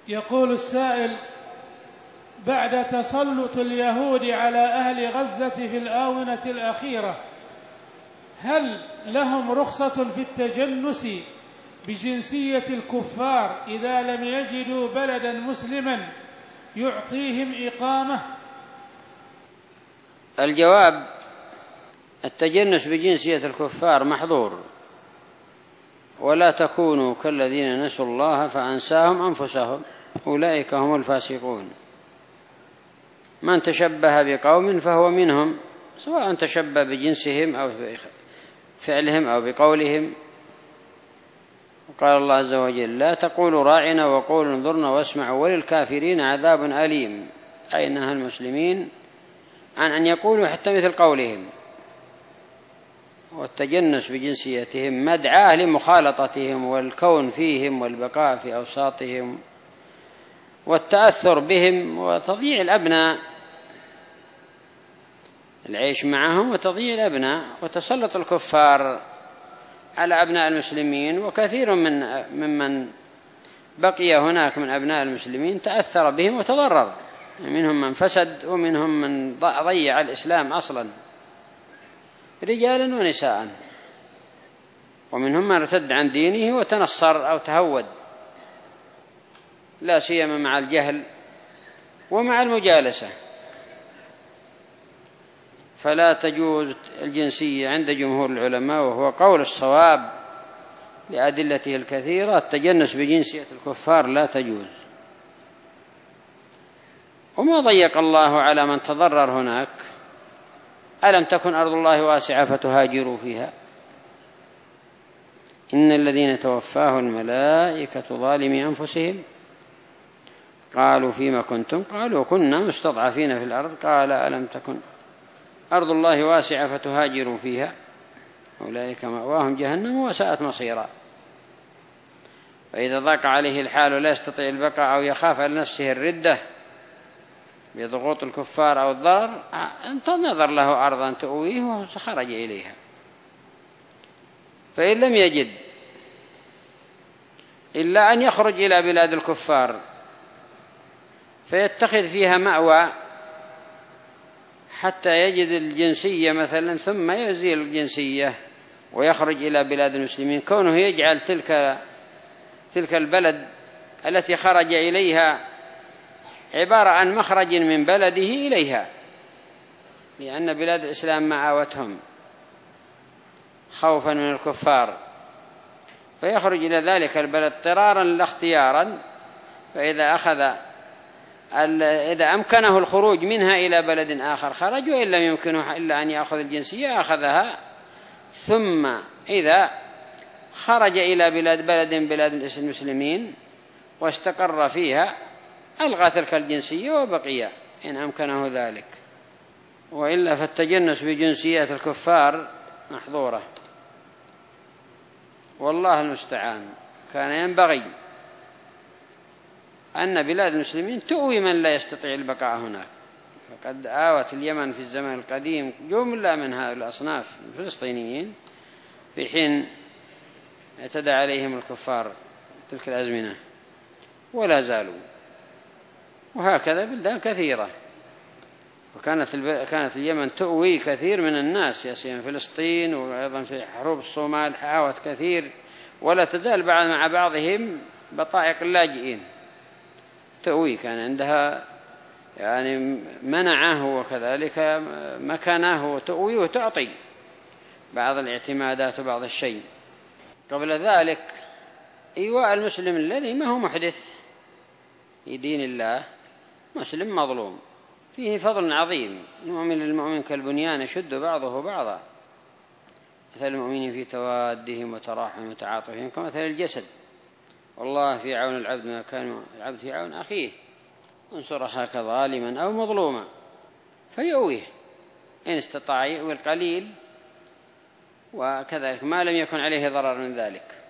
يقول السائل: بعد تسلط اليهود على أهل غزة في الآونة الأخيرة، هل لهم رخصة في التجنس بجنسية الكفار إذا لم يجدوا بلدا مسلما يعطيهم إقامة؟ الجواب: التجنس بجنسية الكفار محظور، ولا تكونوا كالذين نسوا الله فأنساهم أنفسهم أولئك هم الفاسقون. من تشبه بقوم فهو منهم، سواء تشبه بجنسهم أو بفعلهم أو بقولهم. وقال الله عز وجل: لا تقولوا راعنا وقولوا انظرنا واسمعوا وللكافرين عذاب أليم، أي نهى المسلمين عن أن يقولوا حتى مثل قولهم. والتجنس بجنسيتهم مدعاة لمخالطتهم والكون فيهم والبقاء في أوساطهم والتأثر بهم وتضييع الأبناء، العيش معهم وتضييع الأبناء وتسلط الكفار على أبناء المسلمين. وكثير ممن بقي هناك من أبناء المسلمين تأثر بهم وتضرر، منهم من فسد ومنهم من ضيع الإسلام أصلا، رجالا ونساء، ومنهم من ارتد عن دينه وتنصر أو تهود، لا سيما مع الجهل ومع المجالسة. فلا تجوز الجنسية عند جمهور العلماء، وهو قول الصواب لأدلته الكثيرة. التجنس بجنسية الكفار لا تجوز. وما ضيق الله على من تضرر هناك؟ ألم تكن أرض الله واسعة فتهاجروا فيها؟ إن الذين توفاهم الملائكة ظالمي أنفسهم قالوا فيما كنتم؟ قالوا كنا مستضعفين في الأرض. قال ألم تكن أرض الله واسعة فتهاجروا فيها؟ أولئك مأواهم جهنم وساءت مصيرا. فإذا ضاق عليه الحال ولا يستطيع البقاء أو يخاف على نفسه الردة بضغوط الكفار أو الضرر، انتظر له أرضا تؤويه وخرج إليها. فإن لم يجد إلا أن يخرج إلى بلاد الكفار فيتخذ فيها مأوى حتى يجد الجنسية مثلا، ثم يزيل الجنسية ويخرج إلى بلاد المسلمين. كونه يجعل تلك البلد التي خرج إليها عبارة عن مخرج من بلده إليها، لأن بلاد الإسلام معاوتهم خوفا من الكفار، فيخرج إلى ذلك البلد اضطرارا لا اختيارا. إذا أمكنه الخروج منها إلى بلد آخر خرج، وإن لم يمكنه إلا أن يأخذ الجنسية أخذها. ثم إذا خرج إلى بلاد المسلمين واستقر فيها ألغى تلك الجنسية وبقي إن أمكنه ذلك، وإلا فالتجنس بجنسيات الكفار محظورة، والله المستعان. كان ينبغي أن بلاد المسلمين تؤوي من لا يستطيع البقاء هناك. فقد آوت اليمن في الزمن القديم جملة من هؤلاء الأصناف الفلسطينيين في حين اعتدى عليهم الكفار تلك الأزمنة، ولا زالوا. وهكذا بلدان كثيرة. كانت اليمن تؤوي كثير من الناس، يا فلسطين، وأيضا في حروب الصومال آوت كثير، ولا تزال مع بعضهم بطائق اللاجئين تؤوي. كان عندها يعني منعه وكذلك مكانه تؤوي وتعطي بعض الاعتمادات وبعض الشيء. قبل ذلك إيواء المسلم الذي ما هو محدث في دين الله، مسلم مظلوم، فيه فضل عظيم. المؤمن للمؤمن كالبنيان يشد بعضه بعضا، مثل المؤمنين في توادهم وتراحم وتعاطفهم كمثل الجسد. والله في عون العبد ما كان العبد في عون أخيه، انصر أخاك ظالما أو مظلوما فيؤويه إن استطاع يؤوي القليل، وكذلك ما لم يكن عليه ضرر من ذلك.